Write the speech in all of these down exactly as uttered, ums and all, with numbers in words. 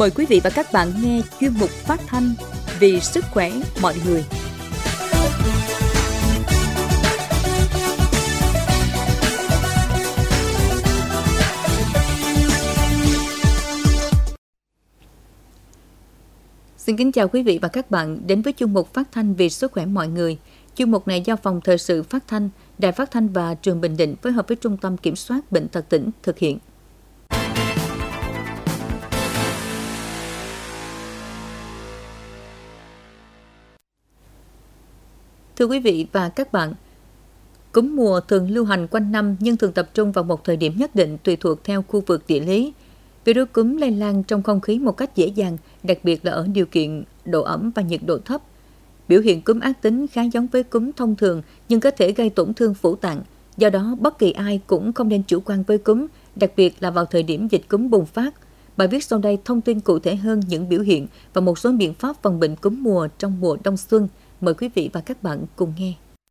Mời quý vị và các bạn nghe chuyên mục phát thanh Vì sức khỏe mọi người. Xin kính chào quý vị và các bạn đến với chuyên mục phát thanh Vì sức khỏe mọi người. Chuyên mục này do Phòng Thời sự Phát thanh, Đài Phát thanh và Truyền Bình Định phối hợp với Trung tâm Kiểm soát Bệnh tật tỉnh thực hiện. Thưa quý vị và các bạn, cúm mùa thường lưu hành quanh năm nhưng thường tập trung vào một thời điểm nhất định tùy thuộc theo khu vực địa lý. Virus cúm lây lan trong không khí một cách dễ dàng, đặc biệt là ở điều kiện độ ẩm và nhiệt độ thấp. Biểu hiện cúm ác tính khá giống với cúm thông thường nhưng có thể gây tổn thương phủ tạng. Do đó, bất kỳ ai cũng không nên chủ quan với cúm, đặc biệt là vào thời điểm dịch cúm bùng phát. Bài viết sau đây thông tin cụ thể hơn những biểu hiện và một số biện pháp phòng bệnh cúm mùa trong mùa đông xuân. Mời quý vị và các bạn cùng nghe.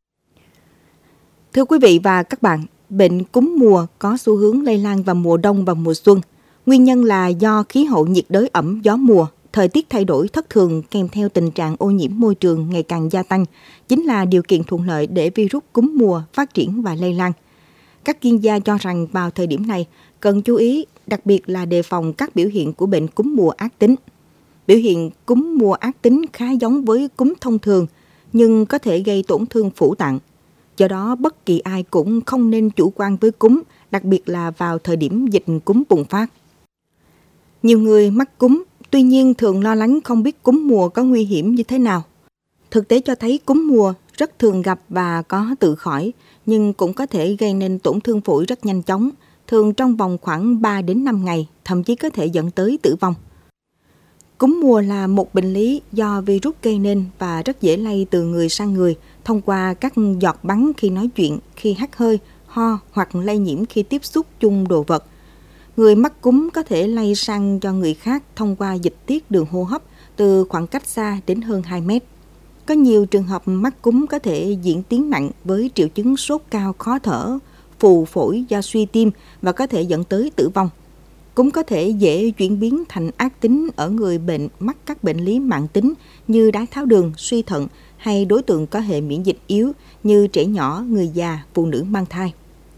Thưa quý vị và các bạn, bệnh cúm mùa có xu hướng lây lan vào mùa đông và mùa xuân. Nguyên nhân là do khí hậu nhiệt đới ẩm gió mùa, thời tiết thay đổi thất thường kèm theo tình trạng ô nhiễm môi trường ngày càng gia tăng, chính là điều kiện thuận lợi để virus cúm mùa phát triển và lây lan. Các chuyên gia cho rằng vào thời điểm này cần chú ý, đặc biệt là đề phòng các biểu hiện của bệnh cúm mùa ác tính. Biểu hiện cúm mùa ác tính khá giống với cúm thông thường, nhưng có thể gây tổn thương phủ tạng. Do đó, bất kỳ ai cũng không nên chủ quan với cúm, đặc biệt là vào thời điểm dịch cúm bùng phát. Nhiều người mắc cúm, tuy nhiên thường lo lắng không biết cúm mùa có nguy hiểm như thế nào. Thực tế cho thấy cúm mùa rất thường gặp và có tự khỏi, nhưng cũng có thể gây nên tổn thương phổi rất nhanh chóng, thường trong vòng khoảng ba đến năm ngày, thậm chí có thể dẫn tới tử vong. Cúm mùa là một bệnh lý do virus gây nên và rất dễ lây từ người sang người thông qua các giọt bắn khi nói chuyện, khi hắt hơi, ho hoặc lây nhiễm khi tiếp xúc chung đồ vật. Người mắc cúm có thể lây sang cho người khác thông qua dịch tiết đường hô hấp từ khoảng cách xa đến hơn hai mét. Có nhiều trường hợp mắc cúm có thể diễn tiến nặng với triệu chứng sốt cao, khó thở, phù phổi do suy tim và có thể dẫn tới tử vong. Cúm có thể dễ chuyển biến thành ác tính ở người bệnh mắc các bệnh lý mãn tính như đái tháo đường, suy thận hay đối tượng có hệ miễn dịch yếu như trẻ nhỏ, người già, phụ nữ mang thai.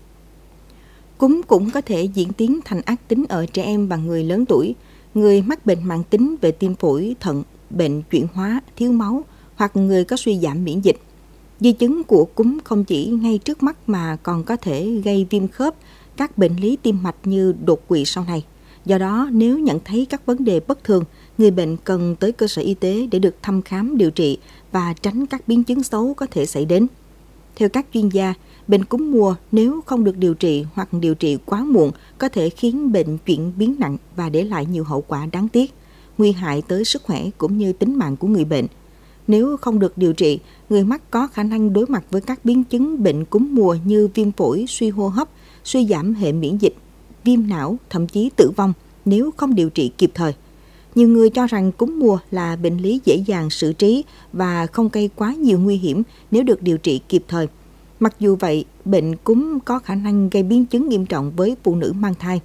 Cúm cũng có thể diễn tiến thành ác tính ở trẻ em và người lớn tuổi, người mắc bệnh mãn tính về tim phổi, thận, bệnh chuyển hóa, thiếu máu hoặc người có suy giảm miễn dịch. Di chứng của cúm không chỉ ngay trước mắt mà còn có thể gây viêm khớp, các bệnh lý tim mạch như đột quỵ sau này. Do đó, nếu nhận thấy các vấn đề bất thường, người bệnh cần tới cơ sở y tế để được thăm khám điều trị và tránh các biến chứng xấu có thể xảy đến. Theo các chuyên gia, bệnh cúm mùa nếu không được điều trị hoặc điều trị quá muộn có thể khiến bệnh chuyển biến nặng và để lại nhiều hậu quả đáng tiếc, nguy hại tới sức khỏe cũng như tính mạng của người bệnh. Nếu không được điều trị, người mắc có khả năng đối mặt với các biến chứng bệnh cúm mùa như viêm phổi, suy hô hấp, suy giảm hệ miễn dịch, viêm não, thậm chí tử vong nếu không điều trị kịp thời. Nhiều người cho rằng cúm mùa là bệnh lý dễ dàng xử trí và không gây quá nhiều nguy hiểm nếu được điều trị kịp thời. Mặc dù vậy, bệnh cúm có khả năng gây biến chứng nghiêm trọng với phụ nữ mang thai.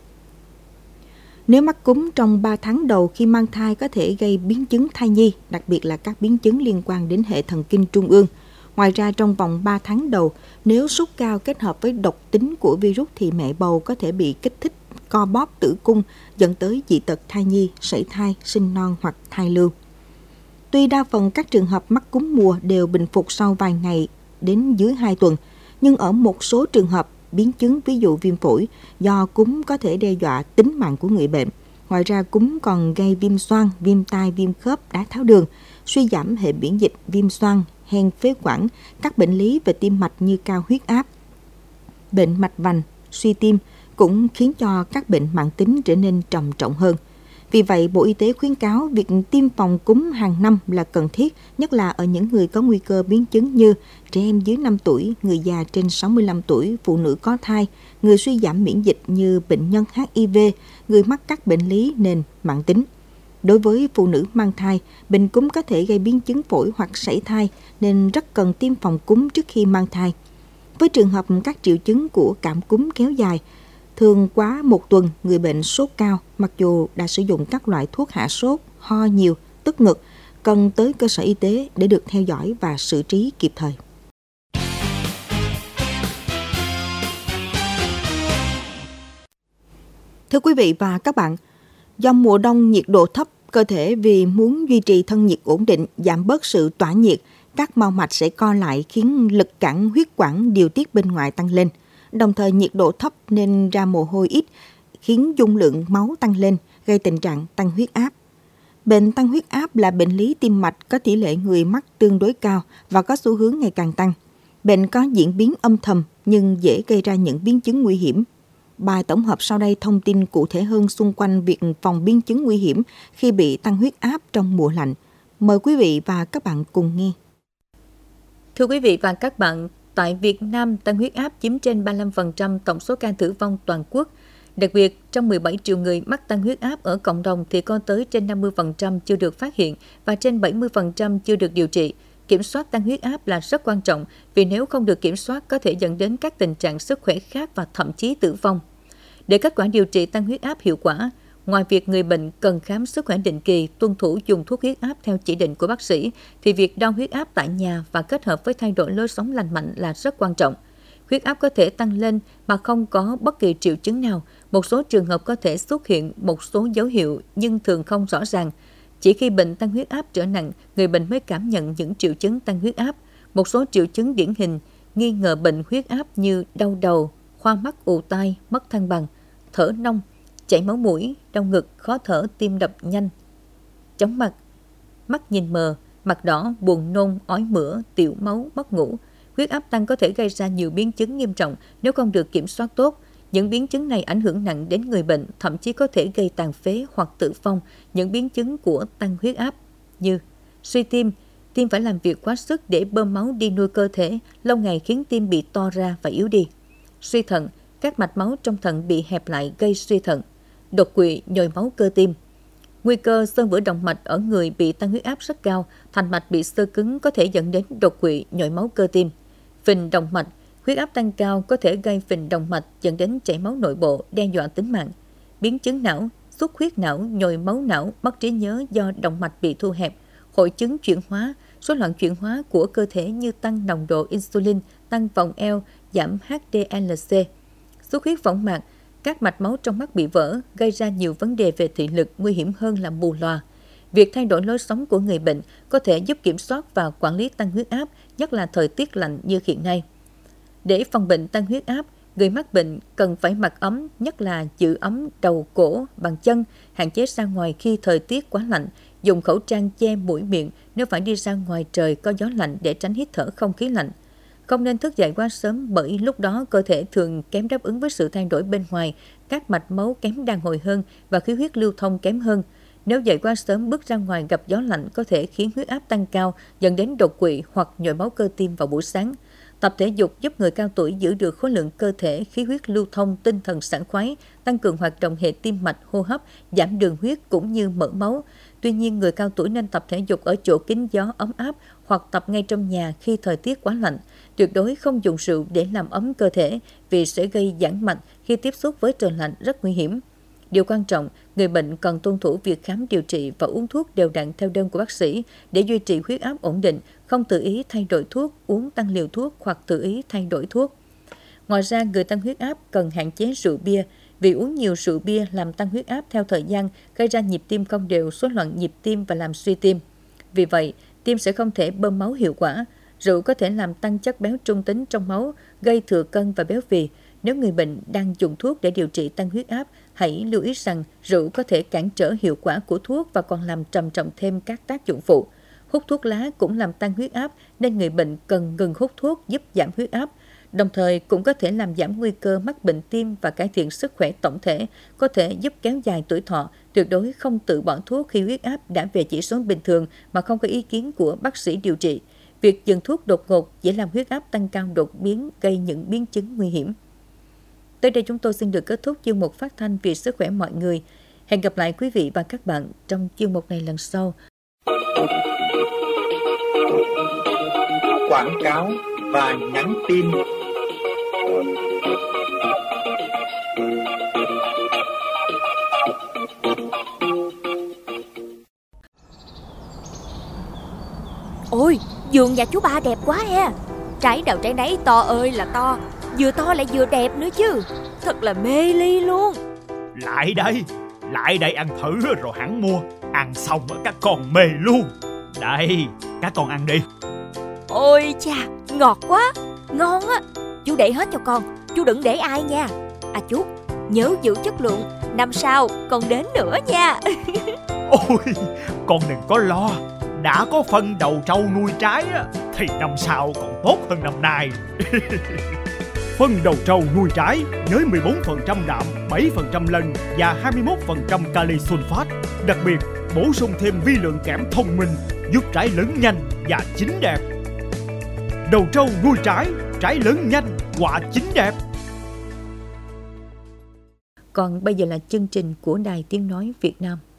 Nếu mắc cúm trong ba tháng đầu khi mang thai có thể gây biến chứng thai nhi, đặc biệt là các biến chứng liên quan đến hệ thần kinh trung ương. Ngoài ra, trong vòng ba tháng đầu, nếu sốt cao kết hợp với độc tính của virus thì mẹ bầu có thể bị kích thích co bóp tử cung dẫn tới dị tật thai nhi, sảy thai, sinh non hoặc thai lưu. Tuy đa phần các trường hợp mắc cúm mùa đều bình phục sau vài ngày đến dưới hai tuần, nhưng ở một số trường hợp biến chứng ví dụ viêm phổi do cúm có thể đe dọa tính mạng của người bệnh. Ngoài ra, cúm còn gây viêm xoang, viêm tai, viêm khớp, đái tháo đường, suy giảm hệ miễn dịch, viêm xoang, hen phế quản, các bệnh lý về tim mạch như cao huyết áp, bệnh mạch vành, suy tim cũng khiến cho các bệnh mãn tính trở nên trầm trọng hơn. Vì vậy, Bộ Y tế khuyến cáo việc tiêm phòng cúm hàng năm là cần thiết, nhất là ở những người có nguy cơ biến chứng như trẻ em dưới năm tuổi, người già trên sáu mươi lăm tuổi, phụ nữ có thai, người suy giảm miễn dịch như bệnh nhân hát i vê, người mắc các bệnh lý nền mãn tính. Đối với phụ nữ mang thai, bệnh cúm có thể gây biến chứng phổi hoặc sảy thai nên rất cần tiêm phòng cúm trước khi mang thai. Với trường hợp các triệu chứng của cảm cúm kéo dài, Thường quá một tuần, người bệnh sốt cao, mặc dù đã sử dụng các loại thuốc hạ sốt, ho nhiều, tức ngực, cần tới cơ sở y tế để được theo dõi và xử trí kịp thời. Thưa quý vị và các bạn, do mùa đông nhiệt độ thấp, cơ thể vì muốn duy trì thân nhiệt ổn định, giảm bớt sự tỏa nhiệt, các mao mạch sẽ co lại khiến lực cản huyết quản điều tiết bên ngoài tăng lên. Đồng thời nhiệt độ thấp nên ra mồ hôi ít, khiến dung lượng máu tăng lên, gây tình trạng tăng huyết áp. Bệnh tăng huyết áp là bệnh lý tim mạch có tỷ lệ người mắc tương đối cao và có xu hướng ngày càng tăng. Bệnh có diễn biến âm thầm nhưng dễ gây ra những biến chứng nguy hiểm. Bài tổng hợp sau đây thông tin cụ thể hơn xung quanh việc phòng biến chứng nguy hiểm khi bị tăng huyết áp trong mùa lạnh. Mời quý vị và các bạn cùng nghe. Thưa quý vị và các bạn, tại Việt Nam, tăng huyết áp chiếm trên ba mươi lăm phần trăm tổng số ca tử vong toàn quốc. Đặc biệt, trong mười bảy triệu người mắc tăng huyết áp ở cộng đồng thì có tới trên năm mươi phần trăm chưa được phát hiện và trên bảy mươi phần trăm chưa được điều trị. Kiểm soát tăng huyết áp là rất quan trọng vì nếu không được kiểm soát có thể dẫn đến các tình trạng sức khỏe khác và thậm chí tử vong. Để kết quả điều trị tăng huyết áp hiệu quả, ngoài việc người bệnh cần khám sức khỏe định kỳ, tuân thủ dùng thuốc huyết áp theo chỉ định của bác sĩ, thì việc đo huyết áp tại nhà và kết hợp với thay đổi lối sống lành mạnh là rất quan trọng. Huyết áp có thể tăng lên mà không có bất kỳ triệu chứng nào. Một số trường hợp có thể xuất hiện một số dấu hiệu nhưng thường không rõ ràng. Chỉ khi bệnh tăng huyết áp trở nặng, người bệnh mới cảm nhận những triệu chứng tăng huyết áp. Một số triệu chứng điển hình nghi ngờ bệnh huyết áp như đau đầu, hoa mắt ù tai, mất thăng bằng, thở nông, chảy máu mũi, đau ngực, khó thở, tim đập nhanh, chóng mặt, mắt nhìn mờ, mặt đỏ, buồn nôn, ói mửa, tiểu máu, mất ngủ. Huyết áp tăng có thể gây ra nhiều biến chứng nghiêm trọng nếu không được kiểm soát tốt. Những biến chứng này ảnh hưởng nặng đến người bệnh, thậm chí có thể gây tàn phế hoặc tử vong. Những biến chứng của tăng huyết áp như suy tim, tim phải làm việc quá sức để bơm máu đi nuôi cơ thể, lâu ngày khiến tim bị to ra và yếu đi. Suy thận, các mạch máu trong thận bị hẹp lại gây suy thận. Đột quỵ, nhồi máu cơ tim. Nguy cơ xơ vữa động mạch ở người bị tăng huyết áp rất cao, thành mạch bị xơ cứng có thể dẫn đến đột quỵ, nhồi máu cơ tim. Phình động mạch, huyết áp tăng cao có thể gây phình động mạch dẫn đến chảy máu nội bộ, đe dọa tính mạng. Biến chứng não, xuất huyết não, nhồi máu não, mất trí nhớ do động mạch bị thu hẹp. Hội chứng chuyển hóa, rối loạn chuyển hóa của cơ thể như tăng nồng độ insulin, tăng vòng eo, giảm hát đê lờ xê. Xuất huyết võng mạc, các mạch máu trong mắt bị vỡ, gây ra nhiều vấn đề về thị lực, nguy hiểm hơn là mù lòa. Việc thay đổi lối sống của người bệnh có thể giúp kiểm soát và quản lý tăng huyết áp, nhất là thời tiết lạnh như hiện nay. Để phòng bệnh tăng huyết áp, người mắc bệnh cần phải mặc ấm, nhất là giữ ấm đầu cổ bằng chân, hạn chế ra ngoài khi thời tiết quá lạnh, dùng khẩu trang che mũi miệng nếu phải đi ra ngoài trời có gió lạnh để tránh hít thở không khí lạnh. Không nên thức dậy quá sớm bởi lúc đó cơ thể thường kém đáp ứng với sự thay đổi bên ngoài, các mạch máu kém đàn hồi hơn và khí huyết lưu thông kém hơn. Nếu dậy quá sớm bước ra ngoài gặp gió lạnh có thể khiến huyết áp tăng cao, dẫn đến đột quỵ hoặc nhồi máu cơ tim vào buổi sáng. Tập thể dục giúp người cao tuổi giữ được khối lượng cơ thể, khí huyết lưu thông, tinh thần sảng khoái, tăng cường hoạt động hệ tim mạch, hô hấp, giảm đường huyết cũng như mỡ máu. Tuy nhiên, người cao tuổi nên tập thể dục ở chỗ kín gió ấm áp hoặc tập ngay trong nhà khi thời tiết quá lạnh. Tuyệt đối không dùng rượu để làm ấm cơ thể vì sẽ gây giãn mạch khi tiếp xúc với trời lạnh rất nguy hiểm. Điều quan trọng, người bệnh cần tuân thủ việc khám điều trị và uống thuốc đều đặn theo đơn của bác sĩ để duy trì huyết áp ổn định, không tự ý thay đổi thuốc, uống tăng liều thuốc hoặc tự ý thay đổi thuốc. Ngoài ra, người tăng huyết áp cần hạn chế rượu bia, vì uống nhiều rượu bia làm tăng huyết áp theo thời gian, gây ra nhịp tim không đều, rối loạn nhịp tim và làm suy tim. Vì vậy, tim sẽ không thể bơm máu hiệu quả. Rượu có thể làm tăng chất béo trung tính trong máu, gây thừa cân và béo phì. Nếu người bệnh đang dùng thuốc để điều trị tăng huyết áp, hãy lưu ý rằng rượu có thể cản trở hiệu quả của thuốc và còn làm trầm trọng thêm các tác dụng phụ. Hút thuốc lá cũng làm tăng huyết áp nên người bệnh cần ngừng hút thuốc giúp giảm huyết áp. Đồng thời cũng có thể làm giảm nguy cơ mắc bệnh tim và cải thiện sức khỏe tổng thể, có thể giúp kéo dài tuổi thọ. Tuyệt đối không tự bỏ thuốc khi huyết áp đã về chỉ số bình thường mà không có ý kiến của bác sĩ điều trị. Việc dừng thuốc đột ngột dễ làm huyết áp tăng cao đột biến, gây những biến chứng nguy hiểm. Tới đây chúng tôi xin được kết thúc chuyên mục phát thanh vì sức khỏe mọi người. Hẹn gặp lại quý vị và các bạn trong chuyên mục này lần sau. Quảng cáo và nhắn tin. vườn nhà chú ba đẹp quá ha. Trái nào trái nấy to ơi là to, vừa to lại vừa đẹp nữa chứ. Thật là mê ly luôn. Lại đây, lại đây ăn thử rồi hẳn mua. Ăn xong các con mê luôn. Đây, các con ăn đi. Ôi chà, ngọt quá, ngon á. Chú để hết cho con, chú đừng để ai nha. À chú, nhớ giữ chất lượng, năm sau con đến nữa nha. Ôi, con đừng có lo. Đã có phân đầu trâu nuôi trái á, thì năm sau còn tốt hơn năm nay. Phân đầu trâu nuôi trái với mười bốn phần trăm đạm, bảy phần trăm lân và hai mươi mốt phần trăm kali sulfat. Đặc biệt, bổ sung thêm vi lượng kẽm thông minh, giúp trái lớn nhanh và chín đẹp. Đầu trâu nuôi trái, trái lớn nhanh, quả chín đẹp. Còn bây giờ là chương trình của Đài Tiếng Nói Việt Nam.